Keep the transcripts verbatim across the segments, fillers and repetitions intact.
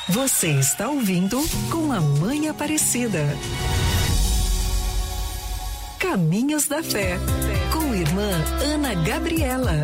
Você está ouvindo com a Mãe Aparecida. Caminhos da Fé, com irmã Ana Gabriela.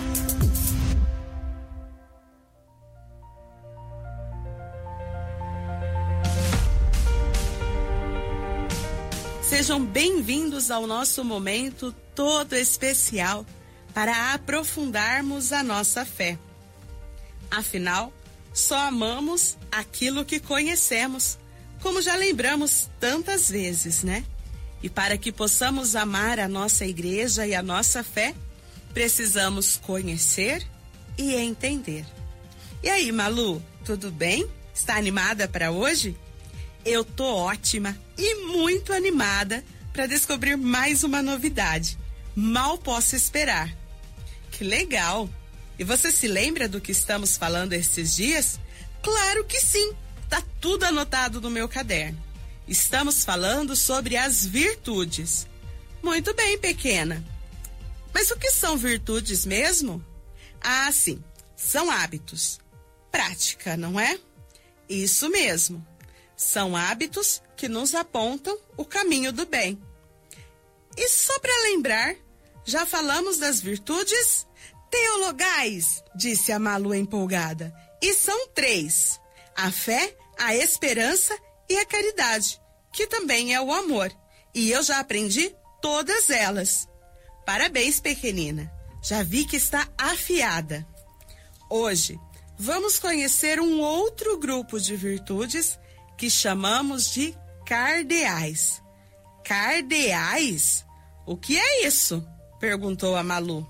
Sejam bem-vindos ao nosso momento todo especial para aprofundarmos a nossa fé. Afinal, só amamos aquilo que conhecemos, como já lembramos tantas vezes, né? E para que possamos amar a nossa igreja e a nossa fé, precisamos conhecer e entender. E aí, Malu, tudo bem? Está animada para hoje? Eu tô ótima e muito animada para descobrir mais uma novidade. Mal posso esperar. Que legal! E você se lembra do que estamos falando esses dias? Claro que sim! Tá tudo anotado no meu caderno. Estamos falando sobre as virtudes. Muito bem, pequena. Mas o que são virtudes mesmo? Ah, sim, são hábitos. Prática, não é? Isso mesmo. São hábitos que nos apontam o caminho do bem. E só para lembrar, já falamos das virtudes teologais, disse a Malu empolgada. E são três: a fé, a esperança e a caridade, que também é o amor. E eu já aprendi todas elas. Parabéns, pequenina. Já vi que está afiada. Hoje, vamos conhecer um outro grupo de virtudes que chamamos de cardeais. Cardeais? O que é isso? Perguntou a Malu.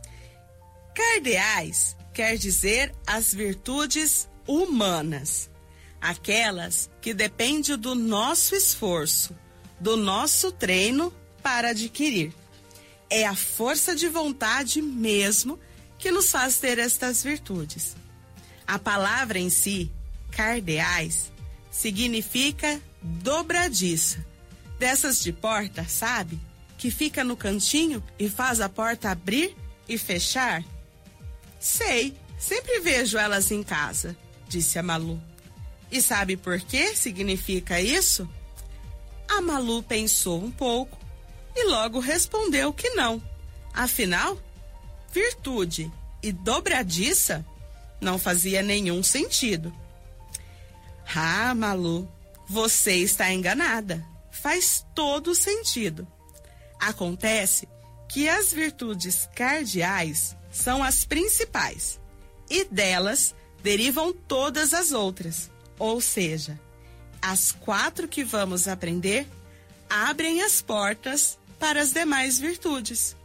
Cardeais quer dizer as virtudes humanas, aquelas que dependem do nosso esforço, do nosso treino para adquirir. É a força de vontade mesmo que nos faz ter estas virtudes. A palavra em si, cardeais, significa dobradiça. Dessas de porta, sabe? Que fica no cantinho e faz a porta abrir e fechar. Sei, sempre vejo elas em casa, disse a Malu. E sabe por que significa isso? A Malu pensou um pouco e logo respondeu que não. Afinal, virtude e dobradiça não fazia nenhum sentido. Ah, Malu, você está enganada. Faz todo sentido. Acontece que as virtudes cardeais são as principais e delas derivam todas as outras. Ou seja, as quatro que vamos aprender abrem as portas para as demais virtudes.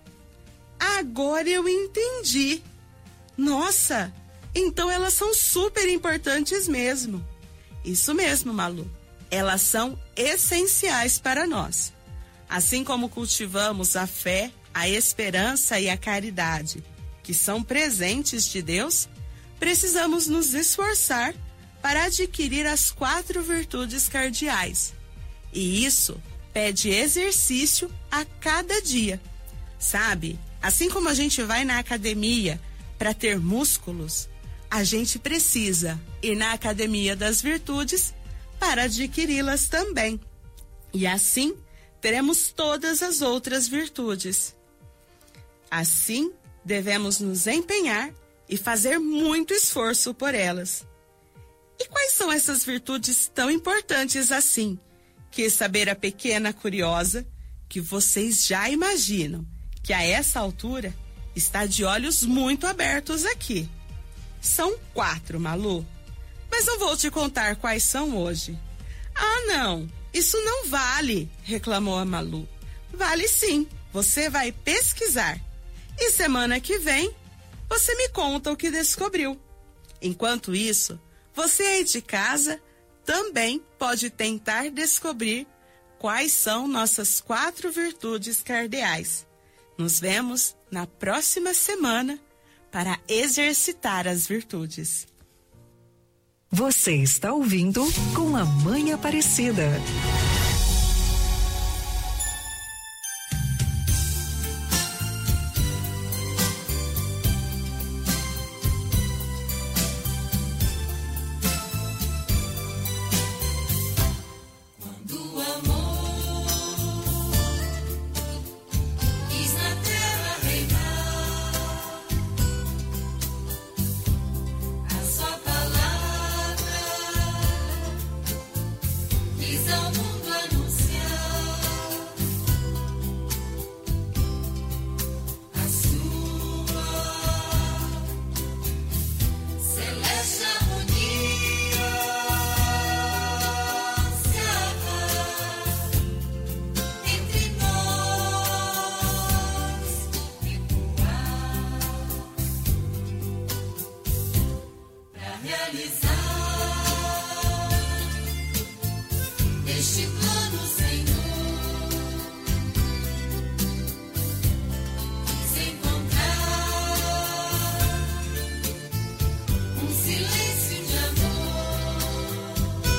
Agora eu entendi. Nossa, então elas são super importantes mesmo. Isso mesmo, Malu. Elas são essenciais para nós. Assim como cultivamos a fé, a esperança e a caridade, que são presentes de Deus, precisamos nos esforçar para adquirir as quatro virtudes cardeais. E isso pede exercício a cada dia. Sabe, assim como a gente vai na academia para ter músculos, a gente precisa ir na academia das virtudes para adquiri-las também. E assim teremos todas as outras virtudes. Assim, devemos nos empenhar e fazer muito esforço por elas. E quais são essas virtudes tão importantes assim? Quis saber a pequena curiosa, que vocês já imaginam que a essa altura está de olhos muito abertos aqui. São quatro, Malu. Mas não vou te contar quais são hoje. Ah, não, isso não vale, reclamou a Malu. Vale sim, você vai pesquisar. E semana que vem, você me conta o que descobriu. Enquanto isso, você aí de casa também pode tentar descobrir quais são nossas quatro virtudes cardeais. Nos vemos na próxima semana para exercitar as virtudes. Você está ouvindo com a Mãe Aparecida. realizar este plano, Senhor, quis encontrar um silêncio de amor,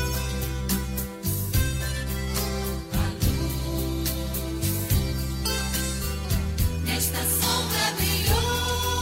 a luz nesta sombra brilhou.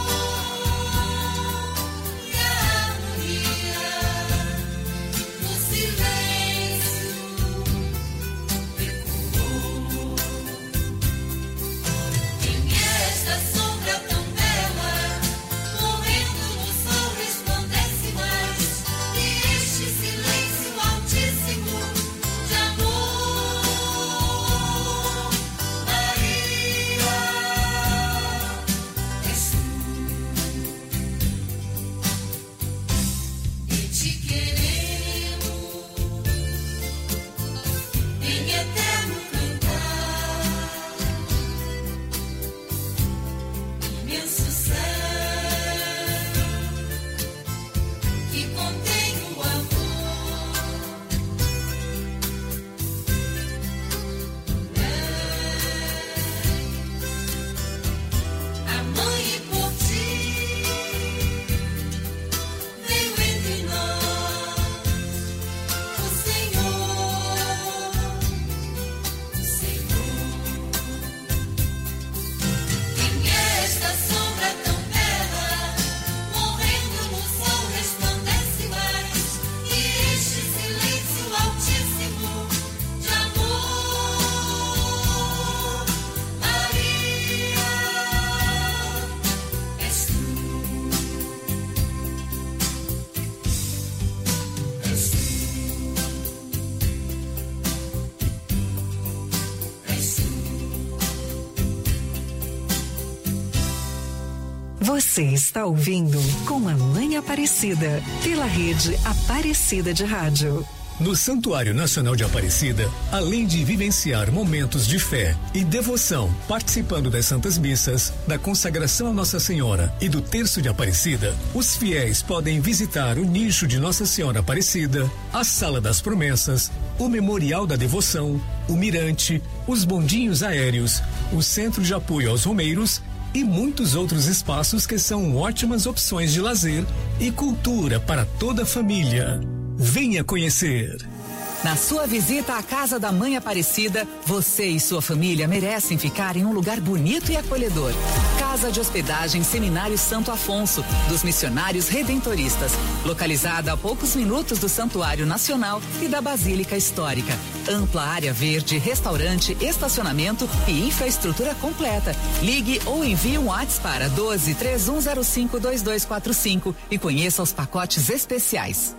Você está ouvindo Com a Mãe Aparecida, pela rede Aparecida de Rádio. No Santuário Nacional de Aparecida, além de vivenciar momentos de fé e devoção, participando das Santas Missas, da consagração a Nossa Senhora e do Terço de Aparecida, os fiéis podem visitar o nicho de Nossa Senhora Aparecida, a Sala das Promessas, o Memorial da Devoção, o Mirante, os bondinhos aéreos, o Centro de Apoio aos Romeiros e muitos outros espaços que são ótimas opções de lazer e cultura para toda a família. Venha conhecer. Na sua visita à Casa da Mãe Aparecida, você e sua família merecem ficar em um lugar bonito e acolhedor. Casa de Hospedagem Seminário Santo Afonso, dos Missionários Redentoristas, localizada a poucos minutos do Santuário Nacional e da Basílica Histórica. Ampla área verde, restaurante, estacionamento e infraestrutura completa. Ligue ou envie um WhatsApp para doze, três um zero cinco, dois dois quatro cinco e conheça os pacotes especiais.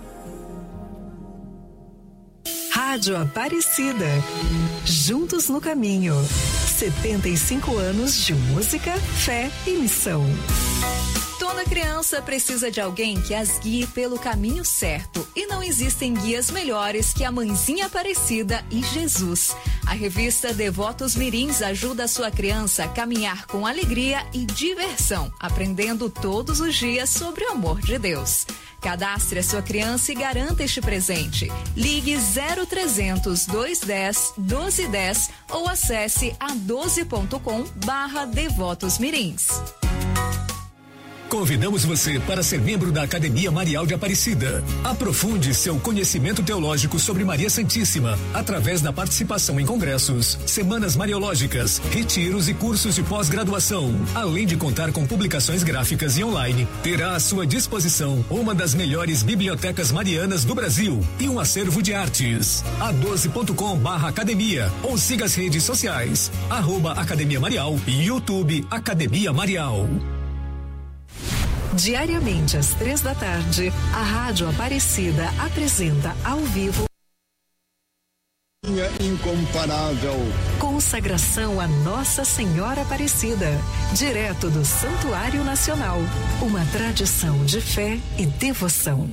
Rádio Aparecida. Juntos no caminho. setenta e cinco anos de música, fé e missão. Toda criança precisa de alguém que as guie pelo caminho certo. E não existem guias melhores que a Mãezinha Aparecida e Jesus. A revista Devotos Mirins ajuda a sua criança a caminhar com alegria e diversão, aprendendo todos os dias sobre o amor de Deus. Cadastre a sua criança e garanta este presente. Ligue zero trezentos, duzentos e dez, doze dez ou acesse a doze ponto com barra Devotos Mirins. Convidamos você para ser membro da Academia Marial de Aparecida. Aprofunde seu conhecimento teológico sobre Maria Santíssima através da participação em congressos, semanas mariológicas, retiros e cursos de pós-graduação. Além de contar com publicações gráficas e online, terá à sua disposição uma das melhores bibliotecas marianas do Brasil e um acervo de artes. a doze ponto com barra academia ou siga as redes sociais, arroba Academia Marial e YouTube Academia Marial. Diariamente às três da tarde, a Rádio Aparecida apresenta ao vivo incomparável. Consagração a Nossa Senhora Aparecida, direto do Santuário Nacional. Uma tradição de fé e devoção.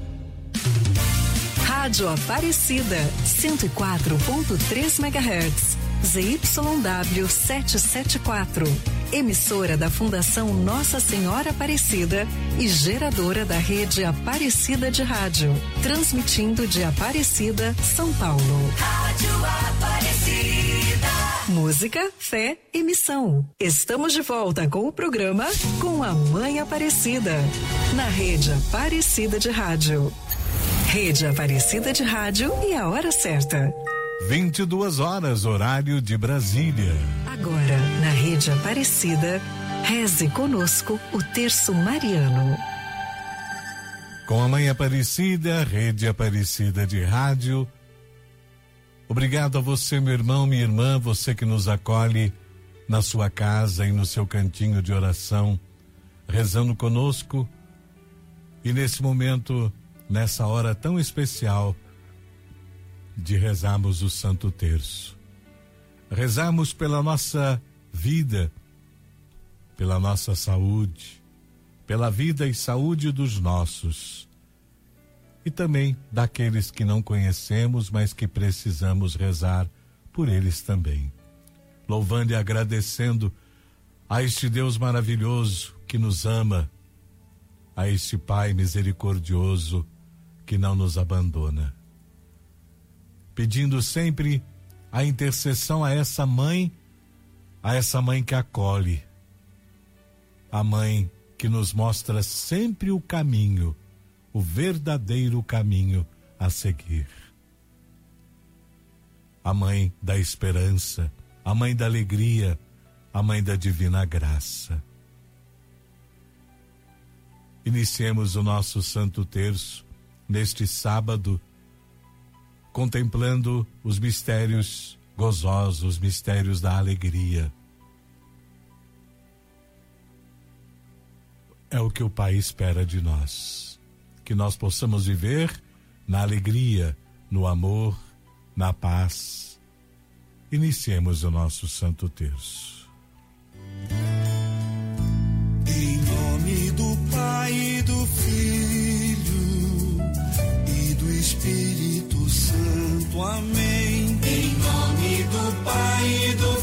Rádio Aparecida, cento e quatro ponto três megahertz, Z Y W setecentos e setenta e quatro. emissora da Fundação Nossa Senhora Aparecida e geradora da rede Aparecida de Rádio, transmitindo de Aparecida, São Paulo. Rádio Aparecida. Música, fé e missão. Estamos de volta com o programa Com a Mãe Aparecida, na rede Aparecida de Rádio. Rede Aparecida de Rádio e a hora certa. vinte e duas horas, horário de Brasília. Agora, na Rede Aparecida, reze conosco o terço mariano. Com a Mãe Aparecida, Rede Aparecida de Rádio. Obrigado a você, meu irmão, minha irmã, você que nos acolhe na sua casa e no seu cantinho de oração, rezando conosco. E nesse momento, nessa hora tão especial, de rezarmos o Santo Terço. Rezarmos pela nossa vida, pela nossa saúde, pela vida e saúde dos nossos. E também daqueles que não conhecemos, mas que precisamos rezar por eles também. Louvando e agradecendo a este Deus maravilhoso que nos ama, a este Pai misericordioso que não nos abandona. Pedindo sempre a intercessão a essa mãe, a essa mãe que acolhe, a mãe que nos mostra sempre o caminho, o verdadeiro caminho a seguir. A mãe da esperança, a mãe da alegria, a mãe da divina graça. Iniciemos o nosso Santo Terço neste sábado, contemplando os mistérios gozosos, os mistérios da alegria. É o que o Pai espera de nós, que nós possamos viver na alegria, no amor, na paz. Iniciemos o nosso Santo Terço. Em nome do Pai e do Filho e do Espírito Santo, amém. Em nome do Pai e do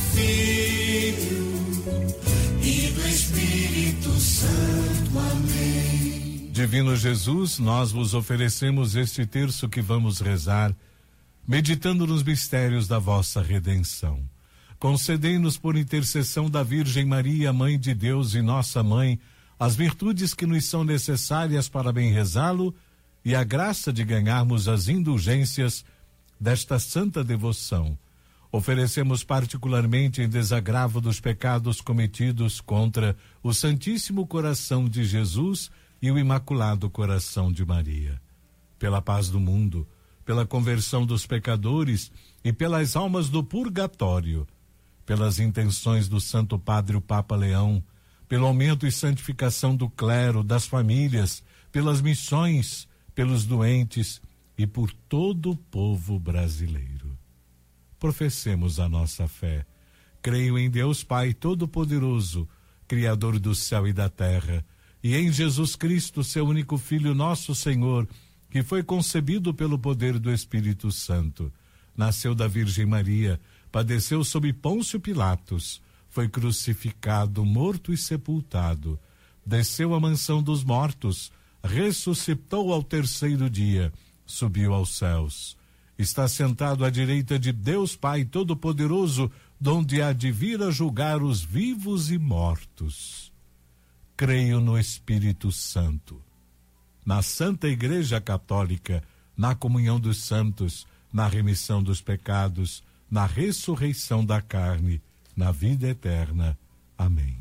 Filho e do Espírito Santo, amém. Divino Jesus, nós vos oferecemos este terço que vamos rezar, meditando nos mistérios da vossa redenção. Concedei-nos, por intercessão da Virgem Maria, Mãe de Deus e nossa Mãe, as virtudes que nos são necessárias para bem rezá-lo e a graça de ganharmos as indulgências desta santa devoção. Oferecemos particularmente em desagravo dos pecados cometidos contra o Santíssimo Coração de Jesus e o Imaculado Coração de Maria. Pela paz do mundo, pela conversão dos pecadores e pelas almas do purgatório, pelas intenções do Santo Padre o Papa Leão, pelo aumento e santificação do clero, das famílias, pelas missões, pelos doentes e por todo o povo brasileiro. Professemos a nossa fé. Creio em Deus Pai Todo-Poderoso, Criador do céu e da terra, e em Jesus Cristo, seu único Filho, nosso Senhor, que foi concebido pelo poder do Espírito Santo. Nasceu da Virgem Maria, padeceu sob Pôncio Pilatos, foi crucificado, morto e sepultado, desceu à mansão dos mortos, ressuscitou ao terceiro dia, subiu aos céus, está sentado à direita de Deus Pai Todo-Poderoso, donde há de vir a julgar os vivos e mortos. Creio no Espírito Santo, na Santa Igreja Católica, na comunhão dos santos, na remissão dos pecados, na ressurreição da carne, na vida eterna. Amém.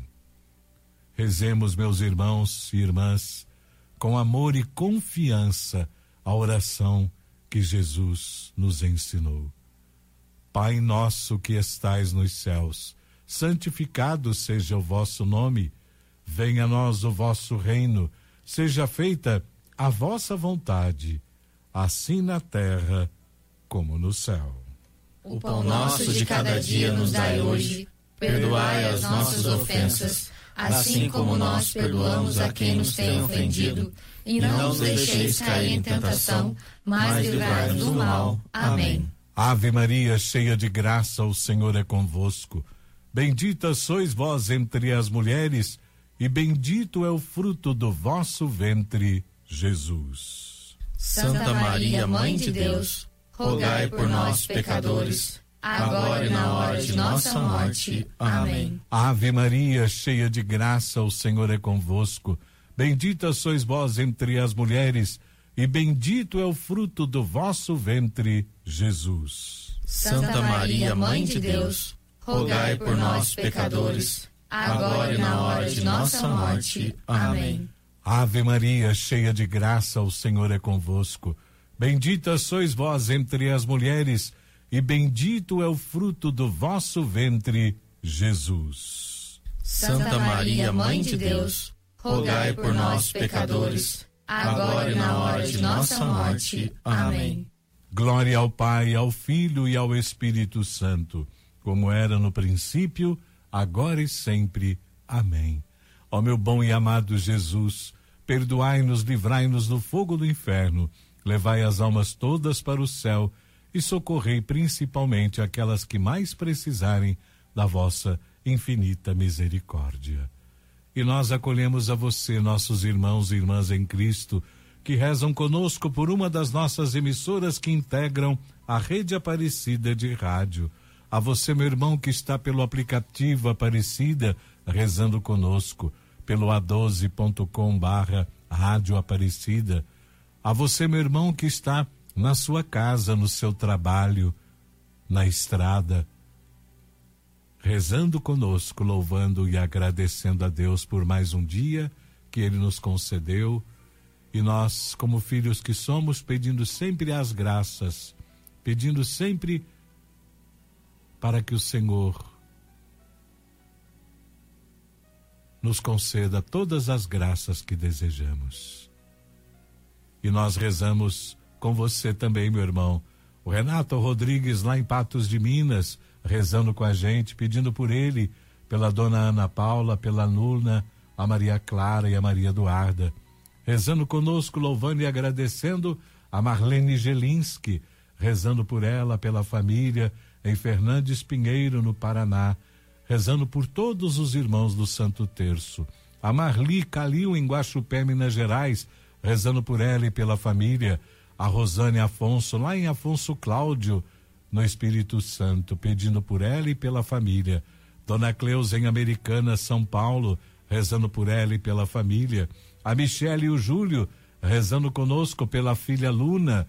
Rezemos, meus irmãos e irmãs, com amor e confiança, a oração que Jesus nos ensinou. Pai nosso que estais nos céus, santificado seja o vosso nome. Venha a nós o vosso reino, seja feita a vossa vontade, assim na terra como no céu. O pão nosso de cada dia nos dai hoje, perdoai as nossas ofensas, assim como nós perdoamos a quem nos tem ofendido, e não nos deixeis cair em tentação, mas livrai-nos do mal. Amém. Ave Maria, cheia de graça, o Senhor é convosco. Bendita sois vós entre as mulheres, e bendito é o fruto do vosso ventre, Jesus. Santa Maria, Mãe de Deus, rogai por nós, pecadores, agora e na hora de nossa morte. Amém. Ave Maria, cheia de graça, o Senhor é convosco. Bendita sois vós entre as mulheres, e bendito é o fruto do vosso ventre, Jesus. Santa Maria, Mãe de Deus, rogai por nós, pecadores, agora e na hora de nossa morte. Amém. Ave Maria, cheia de graça, o Senhor é convosco. Bendita sois vós entre as mulheres, e bendito é o fruto do vosso ventre, Jesus. Santa Maria, Mãe de Deus, rogai por nós, pecadores, agora e na hora de nossa morte. Amém. Glória ao Pai, ao Filho e ao Espírito Santo, como era no princípio, agora e sempre. Amém. Ó meu bom e amado Jesus, perdoai-nos, livrai-nos do fogo do inferno, levai as almas todas para o céu e socorrei principalmente aquelas que mais precisarem da vossa infinita misericórdia. E nós acolhemos a você, nossos irmãos e irmãs em Cristo, que rezam conosco por uma das nossas emissoras que integram a Rede Aparecida de Rádio. A você, meu irmão, que está pelo aplicativo Aparecida, rezando conosco, pelo a doze ponto com barra Rádio Aparecida. A você, meu irmão, que está na sua casa, no seu trabalho, na estrada, rezando conosco, louvando e agradecendo a Deus por mais um dia que Ele nos concedeu, e nós, como filhos que somos, pedindo sempre as graças, pedindo sempre para que o Senhor nos conceda todas as graças que desejamos. E nós rezamos com você também, meu irmão, o Renato Rodrigues, lá em Patos de Minas, rezando com a gente, pedindo por ele, pela dona Ana Paula, pela Nuna, a Maria Clara e a Maria Eduarda, rezando conosco, louvando e agradecendo a Marlene Gelinski, rezando por ela, pela família em Fernandes Pinheiro, no Paraná, rezando por todos os irmãos do Santo Terço, a Marli Calil em Guaxupé, Minas Gerais, rezando por ela e pela família, a Rosane Afonso, lá em Afonso Cláudio, no Espírito Santo, pedindo por ela e pela família. Dona Cleusa em Americana, São Paulo, rezando por ela e pela família. A Michele e o Júlio, rezando conosco pela filha Luna.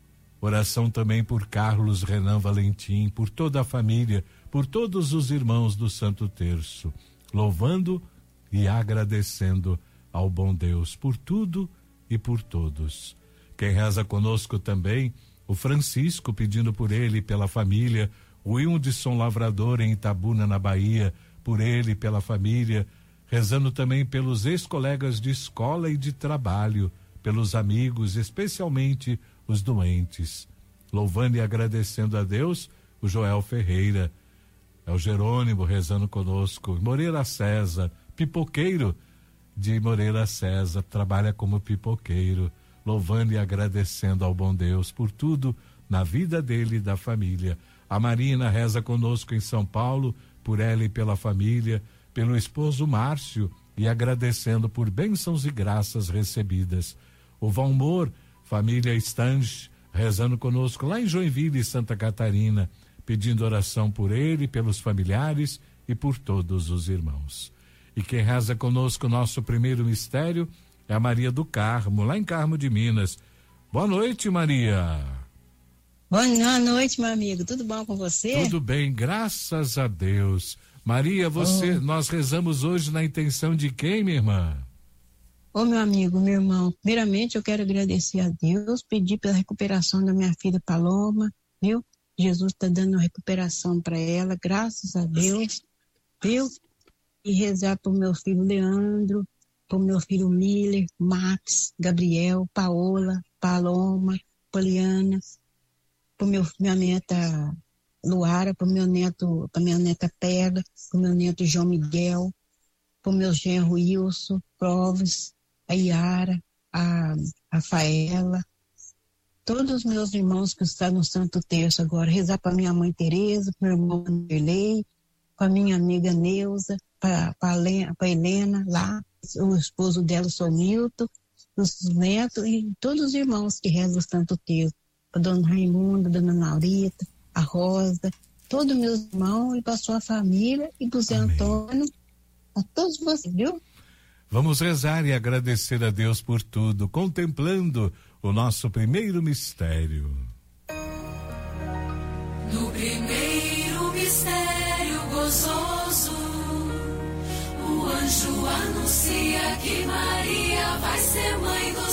Oração também por Carlos Renan Valentim, por toda a família, por todos os irmãos do Santo Terço, louvando e agradecendo ao bom Deus por tudo e por todos. Quem reza conosco também, o Francisco, pedindo por ele e pela família, o Wildson Lavrador em Itabuna, na Bahia, por ele e pela família, rezando também pelos ex-colegas de escola e de trabalho, pelos amigos, especialmente os doentes, louvando e agradecendo a Deus, o Joel Ferreira, é o Jerônimo rezando conosco, Moreira César, pipoqueiro de Moreira César, trabalha como pipoqueiro, louvando e agradecendo ao bom Deus por tudo na vida dele e da família. A Marina reza conosco em São Paulo, por ela e pela família, pelo esposo Márcio, e agradecendo por bênçãos e graças recebidas. O Valmor, família Stange, rezando conosco lá em Joinville, Santa Catarina, pedindo oração por ele, pelos familiares e por todos os irmãos. E quem reza conosco o nosso primeiro mistério é a Maria do Carmo, lá em Carmo de Minas. Boa noite, Maria. Boa noite, meu amigo. Tudo bom com você? Tudo bem, graças a Deus. Maria, você, oh. nós rezamos hoje na intenção de quem, minha irmã? Ô, meu amigo, meu irmão, primeiramente eu quero agradecer a Deus, pedir pela recuperação da minha filha Paloma, viu? Jesus está dando recuperação para ela, graças a Deus, viu? E rezar para o meu filho Leandro, para o meu filho Miller, Max, Gabriel, Paola, Paloma, Poliana, para minha neta Luara, para meu neto, para minha neta Perla, para o meu neto João Miguel, para o meu genro Wilson, Proves, a Iara, a Rafaela, todos os meus irmãos que estão no Santo Terço agora, rezar para minha mãe Tereza, para meu irmão Vanderlei, com a minha amiga Neuza, para a Helena lá, o esposo dela, o seu Milton, os netos e todos os irmãos que rezam tanto tempo. A dona Raimunda, a dona Maurita, a Rosa, todos os meus irmãos e para sua família e para o Zé Antônio, a todos vocês, viu? Vamos rezar e agradecer a Deus por tudo, contemplando o nosso primeiro mistério. No primeiro mistério gozoso, o anjo anuncia que Maria vai ser mãe do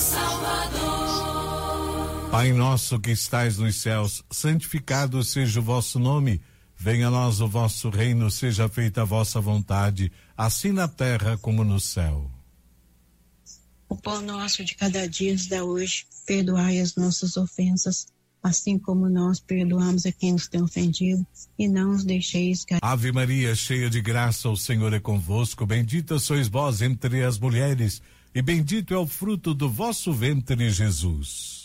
Salvador. Pai nosso que estais nos céus, santificado seja o vosso nome. Venha a nós o vosso reino, seja feita a vossa vontade, assim na terra como no céu. O pão nosso de cada dia nos dá hoje, perdoai as nossas ofensas, assim como nós perdoamos a quem nos tem ofendido, e não os deixeis cair. Ave Maria, cheia de graça, o Senhor é convosco, bendita sois vós entre as mulheres, e bendito é o fruto do vosso ventre, Jesus.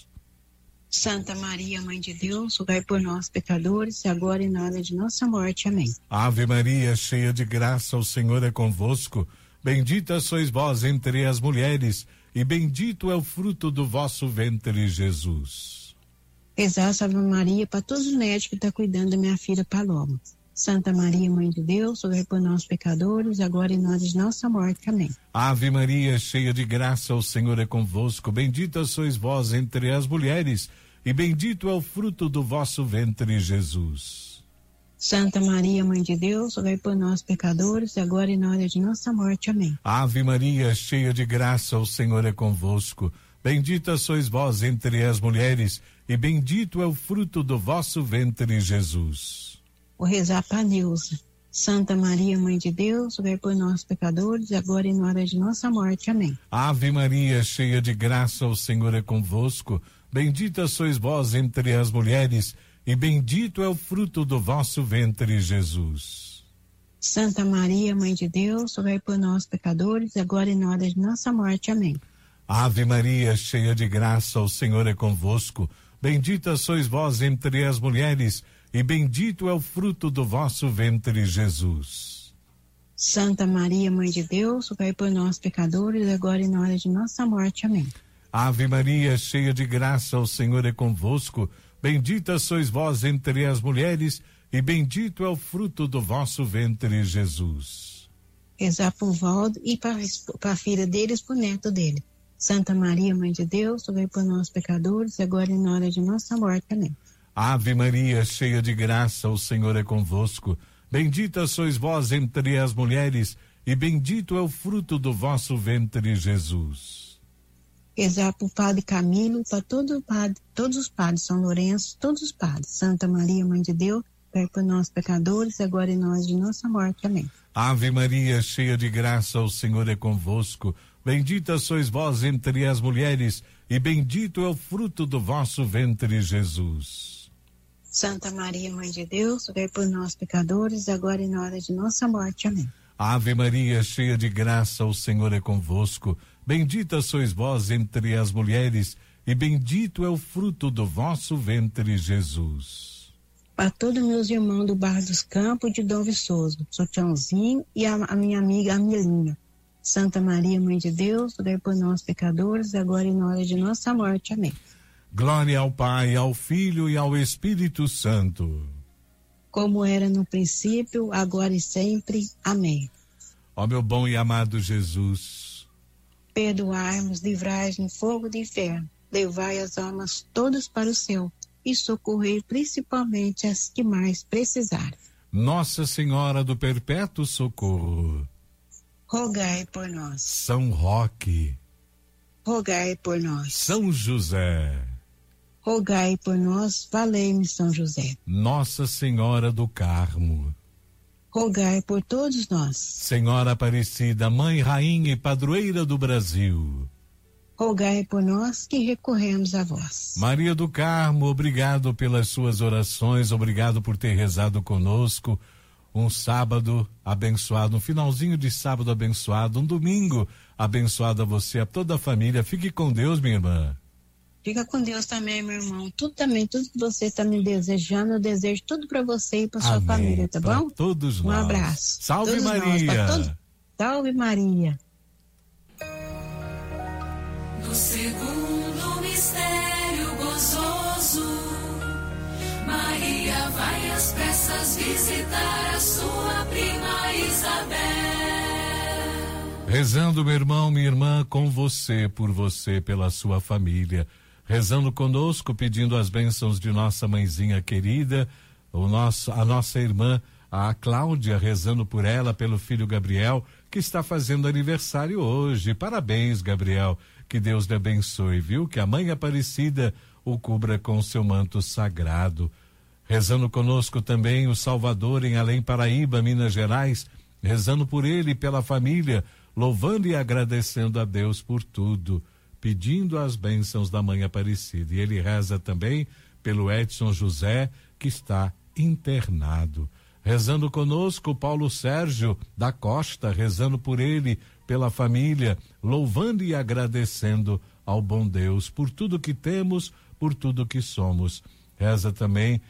Santa Maria, Mãe de Deus, rogai por nós, pecadores, e agora e na hora de nossa morte. Amém. Ave Maria, cheia de graça, o Senhor é convosco, bendita sois vós entre as mulheres, e bendito é o fruto do vosso ventre, Jesus. Rezar, Salve Maria, para todos os médicos que estão cuidando da minha filha Paloma. Santa Maria, Mãe de Deus, rogai por nós, pecadores, e agora e na hora de nossa morte. Amém. Ave Maria, cheia de graça, o Senhor é convosco, bendita sois vós entre as mulheres, e bendito é o fruto do vosso ventre, Jesus. Santa Maria, Mãe de Deus, rogai por nós, pecadores, e agora e na hora de nossa morte. Amém. Ave Maria, cheia de graça, o Senhor é convosco, bendita sois vós entre as mulheres, e bendito é o fruto do vosso ventre, Jesus. Vou rezar para Neuza. Santa Maria, Mãe de Deus, rogai por nós, pecadores, agora e na hora de nossa morte. Amém. Ave Maria, cheia de graça, o Senhor é convosco, bendita sois vós entre as mulheres, e bendito é o fruto do vosso ventre, Jesus. Santa Maria, Mãe de Deus, rogai por nós, pecadores, agora e na hora de nossa morte. Amém. Ave Maria, cheia de graça, o Senhor é convosco, bendita sois vós entre as mulheres, e bendito é o fruto do vosso ventre, Jesus. Santa Maria, Mãe de Deus, rogai por nós, pecadores, agora e na hora de nossa morte. Amém. Ave Maria, cheia de graça, o Senhor é convosco, bendita sois vós entre as mulheres, e bendito é o fruto do vosso ventre, Jesus. Rezar por Valdo e para a filha deles, para o neto dele. Santa Maria, Mãe de Deus, rogai por nós, pecadores, agora e na hora de nossa morte. Amém. Ave Maria, cheia de graça, o Senhor é convosco, bendita sois vós entre as mulheres, e bendito é o fruto do vosso ventre, Jesus. Rezar para o Padre Camilo, para todo padre, todos os padres, São Lourenço, todos os padres. Santa Maria, Mãe de Deus, rogai por nós, pecadores, agora e na hora de nossa morte. Amém. Ave Maria, cheia de graça, o Senhor é convosco, bendita sois vós entre as mulheres, e bendito é o fruto do vosso ventre, Jesus. Santa Maria, Mãe de Deus, rogai por nós, pecadores, agora e na hora de nossa morte. Amém. Ave Maria, cheia de graça, o Senhor é convosco, bendita sois vós entre as mulheres, e bendito é o fruto do vosso ventre, Jesus. Para todos meus irmãos do Bar dos Campos de Dom Viçoso, sou Tiãozinho e a, a minha amiga Amelinha. Santa Maria, Mãe de Deus, rogai por nós, pecadores, agora e na hora de nossa morte. Amém. Glória ao Pai, ao Filho e ao Espírito Santo. Como era no princípio, agora e sempre. Amém. Ó meu bom e amado Jesus, perdoai-nos, livrai-nos no fogo do inferno, levai as almas todas para o céu e socorrei principalmente as que mais precisarem. Nossa Senhora do Perpétuo Socorro, rogai por nós. São Roque, rogai por nós. São José, rogai por nós. Valei-me São José. Nossa Senhora do Carmo, rogai por todos nós. Senhora Aparecida, Mãe, Rainha e Padroeira do Brasil, rogai por nós que recorremos a vós. Maria do Carmo, obrigado pelas suas orações, obrigado por ter rezado conosco. Um sábado abençoado, um finalzinho de sábado abençoado, um domingo abençoado a você, a toda a família. Fique com Deus, minha irmã. Fica com Deus também, meu irmão. Tudo também, tudo que você está me desejando, eu desejo tudo para você e para sua família, tá pra bom? Todos um nós. Um abraço. Salve todos Maria. Nós, todos... Salve Maria. No segundo mistério gozoso, Maria vai às pressas visitar a sua prima Isabel. Rezando, meu irmão, minha irmã, com você, por você, pela sua família. Rezando conosco, pedindo as bênçãos de nossa mãezinha querida, o nosso, a nossa irmã, a Cláudia, rezando por ela, pelo filho Gabriel, que está fazendo aniversário hoje. Parabéns, Gabriel. Que Deus lhe abençoe, viu? Que a Mãe Aparecida o cubra com seu manto sagrado. Rezando conosco também o Salvador em Além Paraíba, Minas Gerais, rezando por ele e pela família, louvando e agradecendo a Deus por tudo, pedindo as bênçãos da Mãe Aparecida. E ele reza também pelo Edson José, que está internado. Rezando conosco, Paulo Sérgio da Costa, rezando por ele, pela família, louvando e agradecendo ao bom Deus por tudo que temos, por tudo que somos. Reza também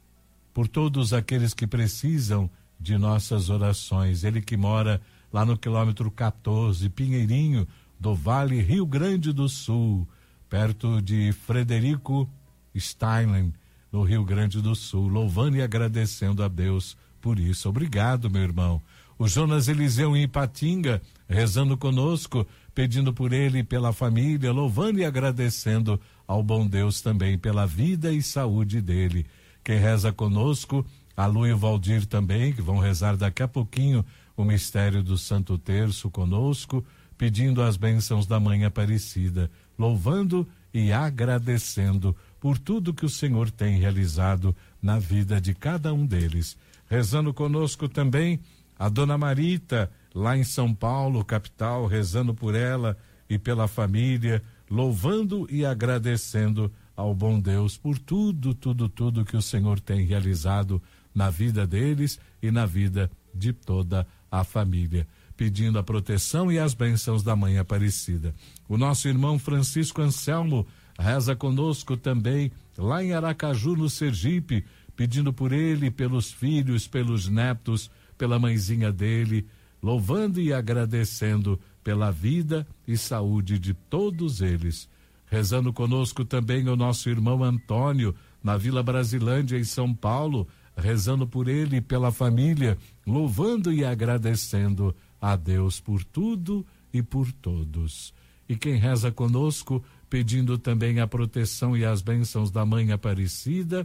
por todos aqueles que precisam de nossas orações. Ele que mora lá no quilômetro quatorze, Pinheirinho, do Vale, Rio Grande do Sul, perto de Frederico Steinlen, no Rio Grande do Sul, louvando e agradecendo a Deus por isso. Obrigado, meu irmão. O Jonas Eliseu em Ipatinga, rezando conosco, pedindo por ele e pela família, louvando e agradecendo ao bom Deus também pela vida e saúde dele. Quem reza conosco, a Lu e o Valdir também, que vão rezar daqui a pouquinho o mistério do Santo Terço conosco, pedindo as bênçãos da Mãe Aparecida, louvando e agradecendo por tudo que o Senhor tem realizado na vida de cada um deles. Rezando conosco também a Dona Marita, lá em São Paulo, capital, rezando por ela e pela família, louvando e agradecendo ao bom Deus por tudo, tudo, tudo que o Senhor tem realizado na vida deles e na vida de toda a família, pedindo a proteção e as bênçãos da Mãe Aparecida. O nosso irmão Francisco Anselmo reza conosco também, lá em Aracaju, no Sergipe, pedindo por ele, pelos filhos, pelos netos, pela mãezinha dele, louvando e agradecendo pela vida e saúde de todos eles. Rezando conosco também o nosso irmão Antônio, na Vila Brasilândia, em São Paulo, rezando por ele e pela família, louvando e agradecendo a Deus por tudo e por todos. E quem reza conosco, pedindo também a proteção e as bênçãos da Mãe Aparecida,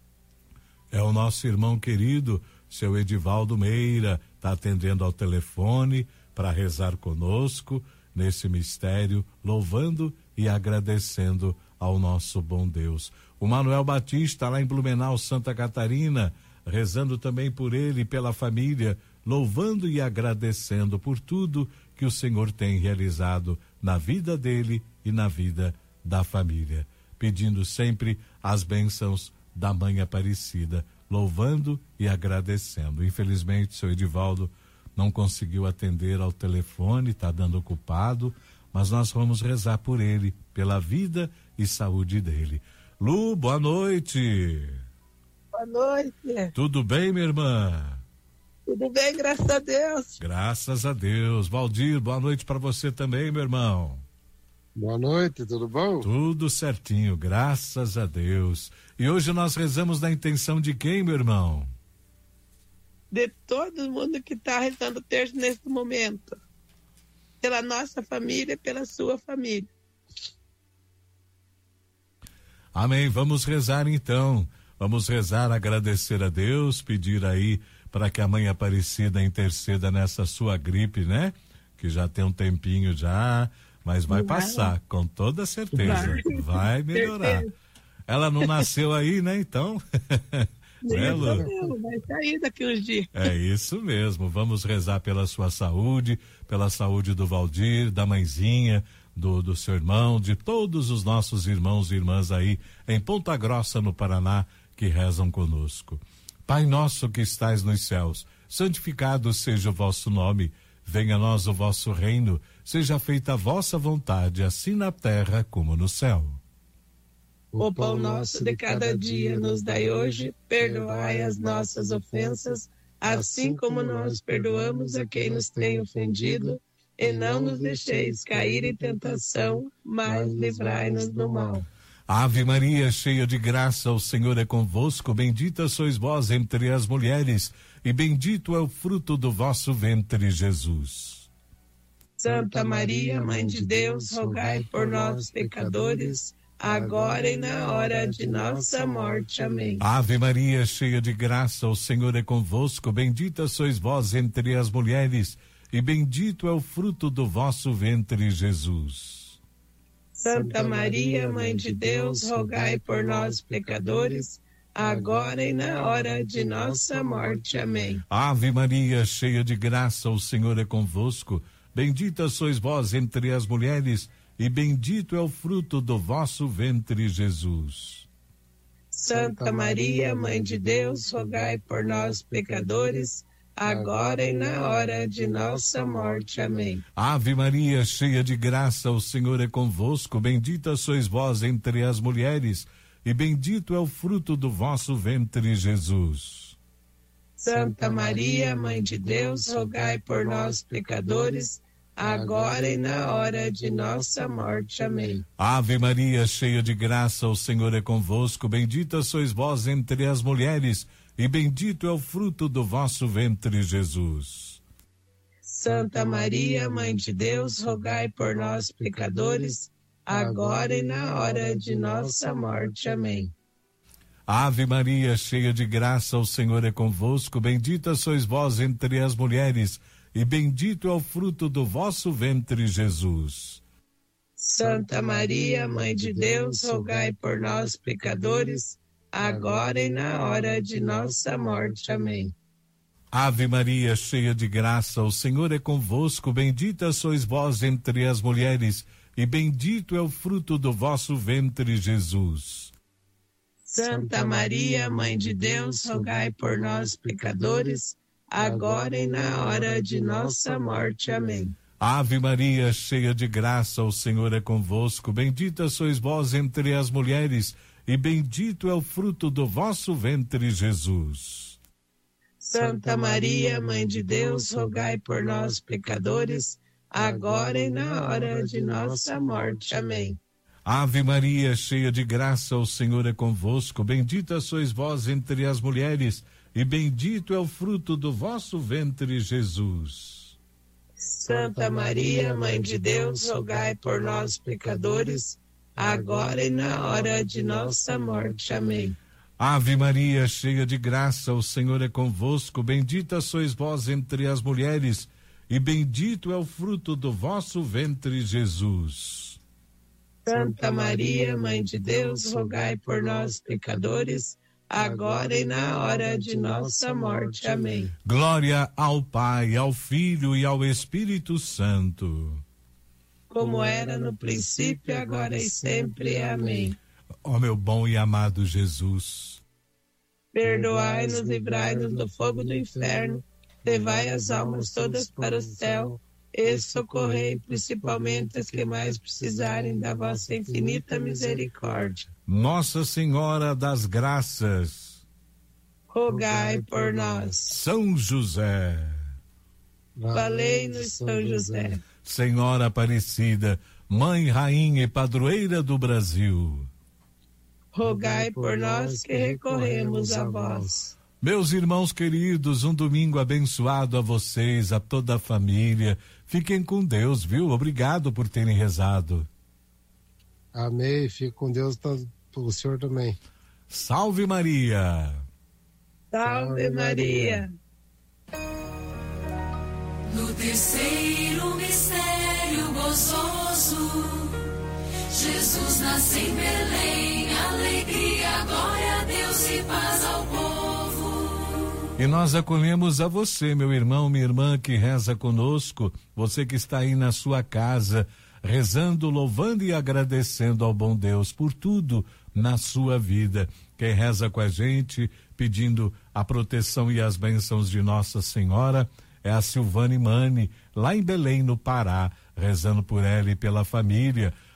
é o nosso irmão querido, seu Edivaldo Meira, está atendendo ao telefone para rezar conosco nesse mistério, louvando e agradecendo ao nosso bom Deus. O Manuel Batista, lá em Blumenau, Santa Catarina, rezando também por ele e pela família, louvando e agradecendo por tudo que o Senhor tem realizado na vida dele e na vida da família, pedindo sempre as bênçãos da Mãe Aparecida, louvando e agradecendo. Infelizmente, o seu Edivaldo não conseguiu atender ao telefone, está dando ocupado, mas nós vamos rezar por ele, pela vida e saúde dele. Lu, boa noite. Boa noite. Tudo bem, minha irmã? Tudo bem, graças a Deus. Graças a Deus. Valdir, boa noite para você também, meu irmão. Boa noite, tudo bom? Tudo certinho, graças a Deus. E hoje nós rezamos na intenção de quem, meu irmão? De todo mundo que está rezando o terço neste momento. Pela nossa família, pela sua família. Amém. Vamos rezar então. Vamos rezar, agradecer a Deus, pedir aí para que a Mãe Aparecida interceda nessa sua gripe, né? Que já tem um tempinho já, mas vai, vai passar, com toda certeza. Vai, vai melhorar. Certeza. Ela não nasceu aí, né? Então. Né, Lu? Vai sair daqui uns dias. É isso mesmo. Vamos rezar pela sua saúde, pela saúde do Valdir, da mãezinha, do, do seu irmão, de todos os nossos irmãos e irmãs aí em Ponta Grossa, no Paraná, que rezam conosco. Pai nosso que estais nos céus, santificado seja o vosso nome, venha a nós o vosso reino, seja feita a vossa vontade, assim na terra como no céu. O pão nosso de cada dia nos dai hoje, perdoai as nossas ofensas, assim como nós perdoamos a quem nos tem ofendido, e não nos deixeis cair em tentação, mas livrai-nos do mal. Ave Maria, cheia de graça, o Senhor é convosco, bendita sois vós entre as mulheres, e bendito é o fruto do vosso ventre, Jesus. Santa Maria, Mãe de Deus, rogai por nós, pecadores, agora e na hora de nossa morte. Amém. Ave Maria, cheia de graça, o Senhor é convosco, bendita sois vós entre as mulheres, e bendito é o fruto do vosso ventre, Jesus. Santa Maria, Mãe de Deus, rogai por nós, pecadores, agora e na hora de nossa morte. Amém. Ave Maria, cheia de graça, o Senhor é convosco, bendita sois vós entre as mulheres, e bendito é o fruto do vosso ventre, Jesus. Santa Maria, Mãe de Deus, rogai por nós, pecadores, agora e na hora de nossa morte. Amém. Ave Maria, cheia de graça, o Senhor é convosco, bendita sois vós entre as mulheres, e bendito é o fruto do vosso ventre, Jesus. Santa Maria, Mãe de Deus, rogai por nós, pecadores, agora e na hora de nossa morte. Amém. Ave Maria, cheia de graça, o Senhor é convosco, bendita sois vós entre as mulheres, e bendito é o fruto do vosso ventre, Jesus. Santa Maria, Mãe de Deus, rogai por nós, pecadores, agora e na hora de nossa morte. Amém. Ave Maria, cheia de graça, o Senhor é convosco, bendita sois vós entre as mulheres, e bendito é o fruto do vosso ventre, Jesus. Santa Maria, Mãe de Deus, rogai por nós, pecadores, agora e na hora de nossa morte. Amém. Ave Maria, cheia de graça, o Senhor é convosco, bendita sois vós entre as mulheres, e bendito é o fruto do vosso ventre, Jesus. Santa Maria, Mãe de Deus, rogai por nós, pecadores, agora e na hora de nossa morte. Amém. Ave Maria, cheia de graça, o Senhor é convosco, bendita sois vós entre as mulheres, e bendito é o fruto do vosso ventre, Jesus. Santa Maria, Mãe de Deus, rogai por nós, pecadores, agora e na hora de nossa morte. Amém. Ave Maria, cheia de graça, o Senhor é convosco, bendita sois vós entre as mulheres, e bendito é o fruto do vosso ventre, Jesus. Santa Maria, Mãe de Deus, rogai por nós, pecadores, agora e na hora de nossa morte. Amém. Ave Maria, cheia de graça, o Senhor é convosco, bendita sois vós entre as mulheres, e bendito é o fruto do vosso ventre, Jesus. Santa Maria, Mãe de Deus, rogai por nós, pecadores, agora e na hora de nossa morte. Amém. Glória ao Pai, ao Filho e ao Espírito Santo. Como era no princípio, agora e sempre. Amém. Ó meu bom e amado Jesus, perdoai-nos, livrai-nos do fogo do inferno, levai as almas todas para o céu, e socorrei principalmente as que mais precisarem da vossa infinita misericórdia. Nossa Senhora das Graças, rogai por nós. São José, valei-nos, São José. Senhora Aparecida, Mãe, Rainha e Padroeira do Brasil, rogai por nós que recorremos a vós. Meus irmãos queridos, um domingo abençoado a vocês, a toda a família. Fiquem com Deus, viu? Obrigado por terem rezado. Amém. Fique com Deus, o senhor também. Salve Maria. Salve Maria. No terceiro mistério gozoso, Jesus nasce em Belém, alegria, glória a Deus e paz ao povo. E nós acolhemos a você, meu irmão, minha irmã que reza conosco, você que está aí na sua casa, rezando, louvando e agradecendo ao bom Deus por tudo na sua vida. Quem reza com a gente, pedindo a proteção e as bênçãos de Nossa Senhora, é a Silvane Mani, lá em Belém, no Pará, rezando por ela e pela família.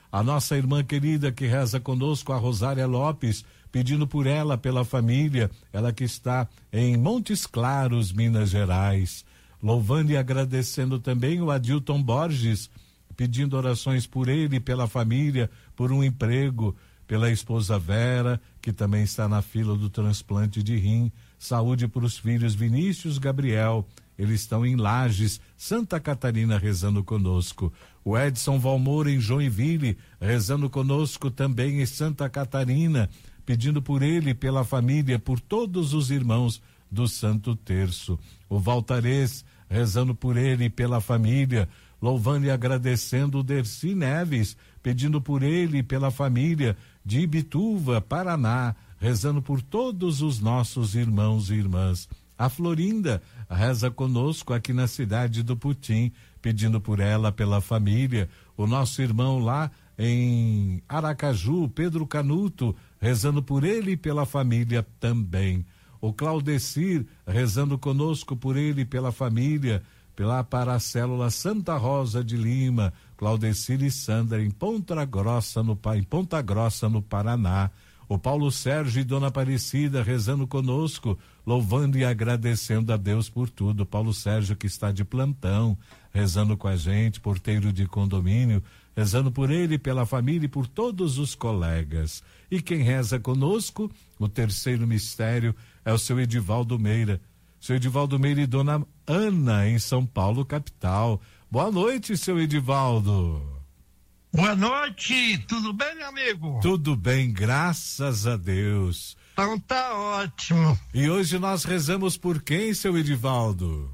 A nossa irmã querida que reza conosco, a Rosária Lopes, pedindo por ela, pela família, ela que está em Montes Claros, Minas Gerais. Louvando e agradecendo também o Adilton Borges, pedindo orações por ele, pela família, por um emprego, pela esposa Vera, que também está na fila do transplante de rim. Saúde para os filhos Vinícius, Gabriel. Eles estão em Lages, Santa Catarina, rezando conosco. O Edson Valmoura em Joinville, rezando conosco também em Santa Catarina, pedindo por ele, pela família, por todos os irmãos do Santo Terço. O Valtarez, rezando por ele e pela família, louvando e agradecendo o Dercy Neves, pedindo por ele e pela família de Ibituva, Paraná, rezando por todos os nossos irmãos e irmãs. A Florinda reza conosco aqui na cidade do Putim, pedindo por ela, pela família. O nosso irmão lá em Aracaju, Pedro Canuto, rezando por ele e pela família também. O Claudecir rezando conosco por ele e pela família, pela para a célula Santa Rosa de Lima, Claudecir e Sandra em Ponta Grossa, no, em Ponta Grossa, no Paraná. O Paulo Sérgio e Dona Aparecida rezando conosco, louvando e agradecendo a Deus por tudo. Paulo Sérgio que está de plantão, rezando com a gente, porteiro de condomínio, rezando por ele, pela família e por todos os colegas. E quem reza conosco, o terceiro mistério, é o seu Edivaldo Meira. Seu Edivaldo Meira e Dona Ana, em São Paulo, capital. Boa noite, seu Edivaldo. Boa noite, tudo bem, meu amigo? Tudo bem, graças a Deus. Então tá ótimo. E hoje nós rezamos por quem, seu Edivaldo?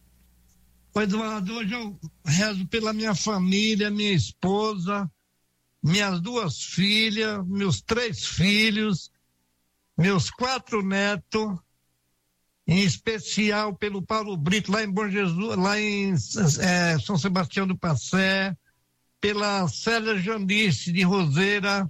Ô Eduardo, hoje eu rezo pela minha família, minha esposa, minhas duas filhas, meus três filhos, meus quatro netos, em especial pelo Paulo Brito, lá em Bom Jesus, lá em é, São Sebastião do Passé, pela Célia Janice de Roseira,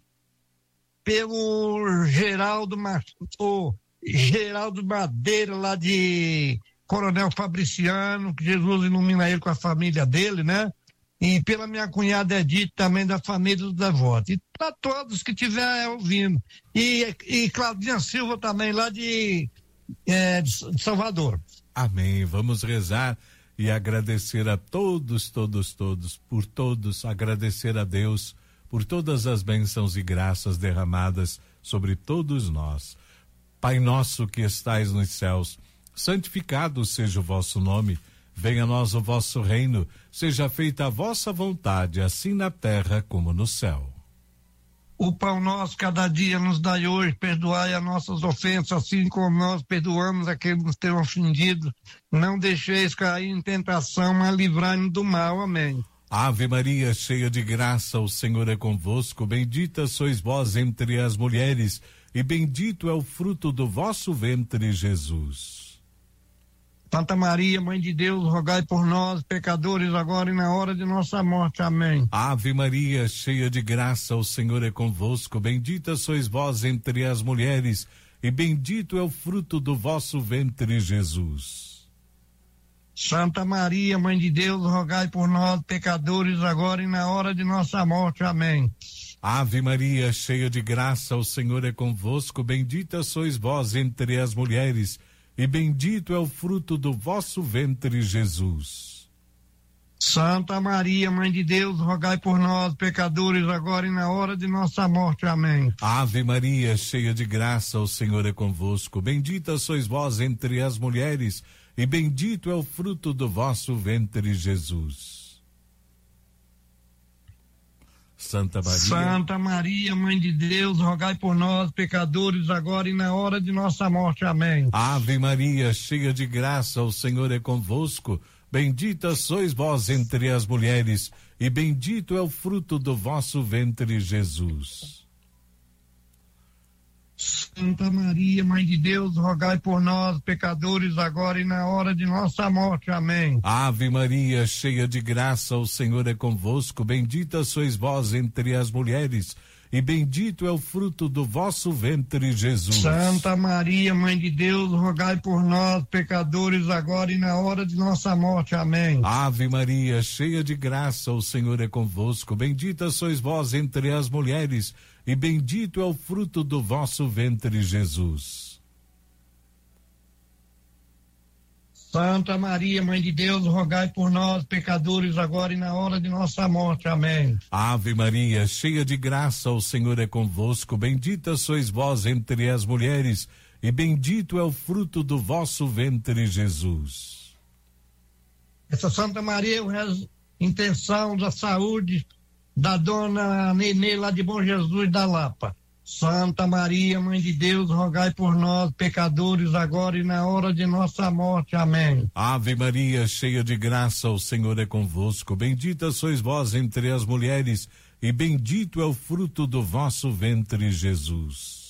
pelo Geraldo, o Geraldo Madeira, lá de Coronel Fabriciano, que Jesus ilumina ele com a família dele, né? E pela minha cunhada Edith, também da família dos devotos. E para todos que estiverem ouvindo. E, e Claudinha Silva também, lá de, é, de Salvador. Amém. Vamos rezar e agradecer a todos, todos, todos, por todos, agradecer a Deus por todas as bênçãos e graças derramadas sobre todos nós. Pai nosso que estais nos céus, santificado seja o vosso nome, venha a nós o vosso reino, seja feita a vossa vontade, assim na terra como no céu. O pão nosso cada dia nos dai hoje, perdoai as nossas ofensas, assim como nós perdoamos a quem nos tem ofendido. Não deixeis cair em tentação, mas livrai-nos do mal. Amém. Ave Maria, cheia de graça, o Senhor é convosco, bendita sois vós entre as mulheres, e bendito é o fruto do vosso ventre, Jesus. Santa Maria, Mãe de Deus, rogai por nós, pecadores, agora e na hora de nossa morte. Amém. Ave Maria, cheia de graça, o Senhor é convosco, bendita sois vós entre as mulheres, e bendito é o fruto do vosso ventre, Jesus. Santa Maria, Mãe de Deus, rogai por nós, pecadores, agora e na hora de nossa morte. Amém. Ave Maria, cheia de graça, o Senhor é convosco, bendita sois vós entre as mulheres, e bendito é o fruto do vosso ventre, Jesus. Santa Maria, Mãe de Deus, rogai por nós, pecadores, agora e na hora de nossa morte. Amém. Ave Maria, cheia de graça, o Senhor é convosco, bendita sois vós entre as mulheres, e bendito é o fruto do vosso ventre, Jesus. Santa Maria. Santa Maria, Mãe de Deus, rogai por nós, pecadores, agora e na hora de nossa morte. Amém. Ave Maria, cheia de graça, o Senhor é convosco, bendita sois vós entre as mulheres, e bendito é o fruto do vosso ventre, Jesus. Santa Maria, Mãe de Deus, rogai por nós, pecadores, agora e na hora de nossa morte. Amém. Ave Maria, cheia de graça, o Senhor é convosco, bendita sois vós entre as mulheres, e bendito é o fruto do vosso ventre, Jesus. Santa Maria, Mãe de Deus, rogai por nós, pecadores, agora e na hora de nossa morte. Amém. Ave Maria, cheia de graça, o Senhor é convosco. Bendita sois vós entre as mulheres, e bendito é o fruto do vosso ventre, Jesus. Santa Maria, Mãe de Deus, rogai por nós, pecadores, agora e na hora de nossa morte. Amém. Ave Maria, cheia de graça, o Senhor é convosco. Bendita sois vós entre as mulheres, e bendito é o fruto do vosso ventre, Jesus. Essa Santa Maria, eu rezo intenção da saúde da dona Nenê, lá de Bom Jesus da Lapa. Santa Maria, Mãe de Deus, rogai por nós, pecadores, agora e na hora de nossa morte. Amém. Ave Maria, cheia de graça, o Senhor é convosco. Bendita sois vós entre as mulheres, e bendito é o fruto do vosso ventre, Jesus.